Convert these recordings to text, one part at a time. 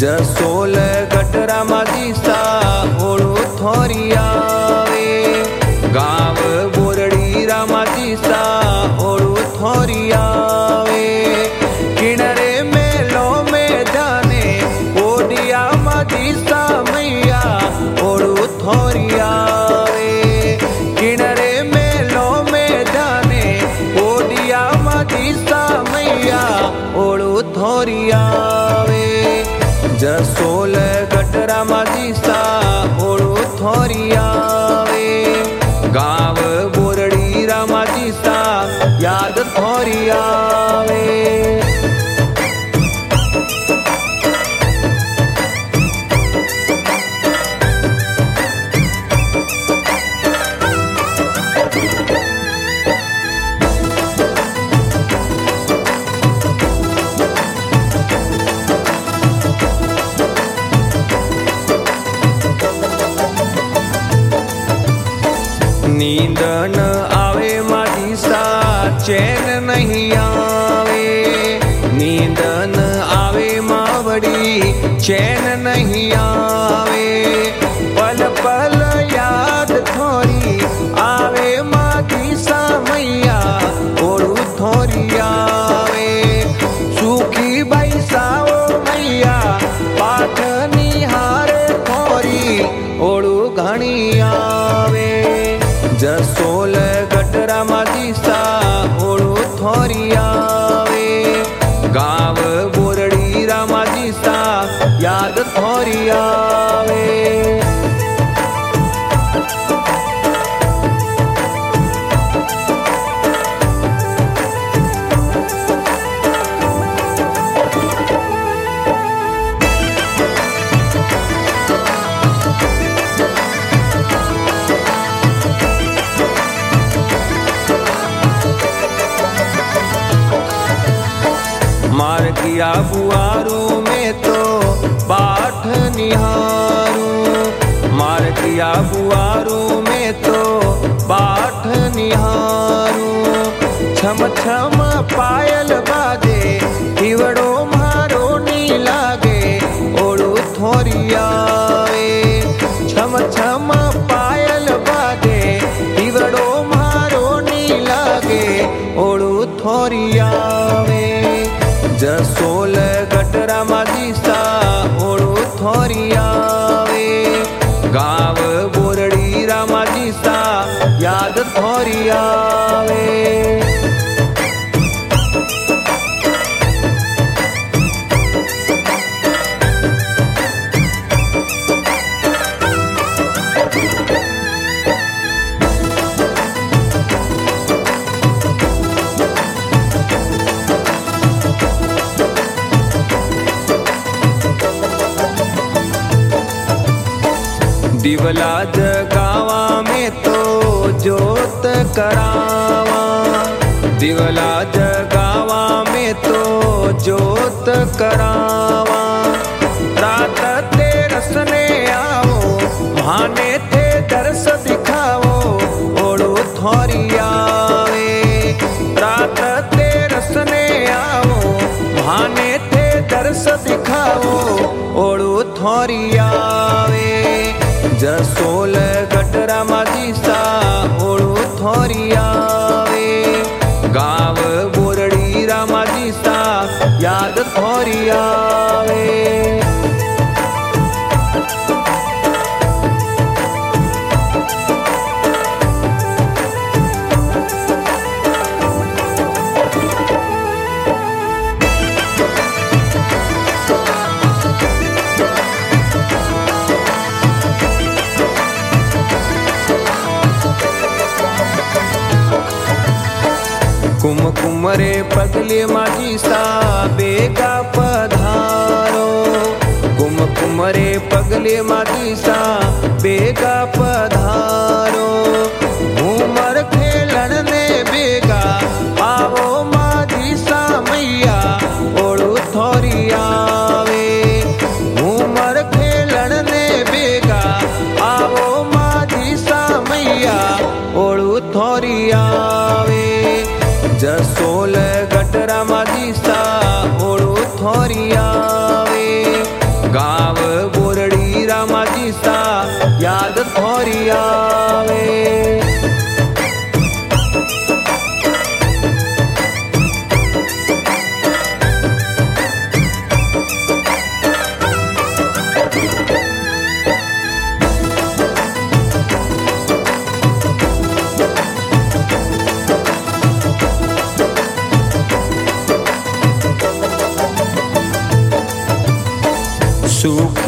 जसोल गटरा दिसा ओळू थोरी आवे। गाव बोरडी रामा दिसा ओळू थोरी आवे। किनारे मेलो में जाने ओडिया दिसा मैया ओळू थोरी आवे। किनारे मेलो में जाने ओडिया दिसा मैया ओळू थोरी आवे। जसोल गटरा दिसा ओळू थोरी आवे। गाव बोरडी रामा दिसा याद थोरी आवे। नींद न आवे दिसा चैन नहीं आवे। नींद न आवे मावड़ी चैन नहीं आवे। पल पल याद थोरी आवे दिसा मैया ओळू थोरी आवे। सुखी बैसाओ मैया पाठ निहारे थोरी ओळू घणी आवे। जसोल गटरा दिसा ओळू थोरी आवे। गाव बोरडी रामा दिसा याद थोरी आवे। मार किया बुआरू में तो पाठ निहारू। मार किया बुआरू में तो पाठ निहारू। छम छम पायल बाजे हिवड़ो मारो नी लागे ओळू थोरी आवे। छम छम पायल बाजे हिवड़ो मारो नी लागे ओळू थोरी आवे। जसोल गटरा दिसा ओळू थोरी आवे। गाव बोरडी रामा दिसा याद थोरी आवे। दिवला जगावा में तो जोत करावा। दिवला जगावा में तो जोत करावा। रात ते रसने आओ भाने थे दर्श दिखाओ ओळू थोरी आवे। रात ते रसने आओ भाने थे दर्श दिखाओ ओळू थोरी आवे। जसोल गटरा दिसा ओळू थोरी आवे। गाव बोरडी रामा दिसा याद थोरी आवे। कुम कुमरे पगले दिसा बेगा पधारो। कुम कुमरे पगले दिसा बेगा पधारो। घूमर खेलन ने बेगा आवो दिसा मैया ओळू थोरी आवे। घूमर खेलन ने बेगा आवो दिसा मैया ओळू थोरी आवे। जसोल गटरा दिसा ओळू थोरी आवे।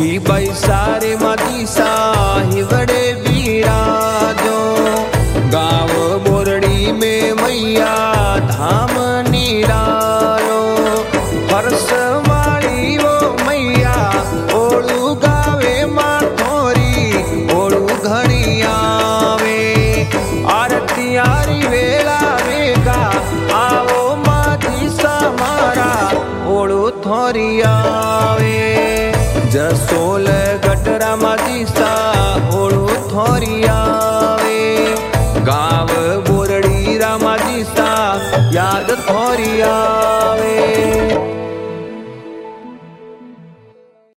उठी बैसारे मदीसा हिवड़े बिराजो। गाँव बोरड़ी में मैया धाम निरालो। हर्ष माली वो मैया ओळू गावे माथोरी ओळू घणी आवे। आरती आरी वेला वेगा आवो मदीसा मारा ओळू थोरी आवे। जसोल गटरा मदीसा ओळू थोरी आवे।